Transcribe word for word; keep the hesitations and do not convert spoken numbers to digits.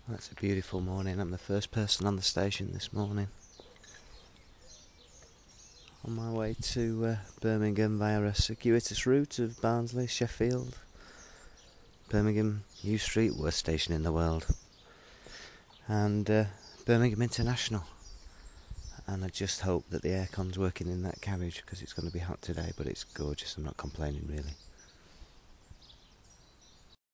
Well, it's a beautiful morning. I'm the first person on the station this morning. On my way to uh, Birmingham via a circuitous route of Barnsley, Sheffield, Birmingham, New Street, worst station in the world, and uh, Birmingham International. And I just hope that the aircon's working in that carriage because it's going to be hot today, but it's gorgeous. I'm not complaining really.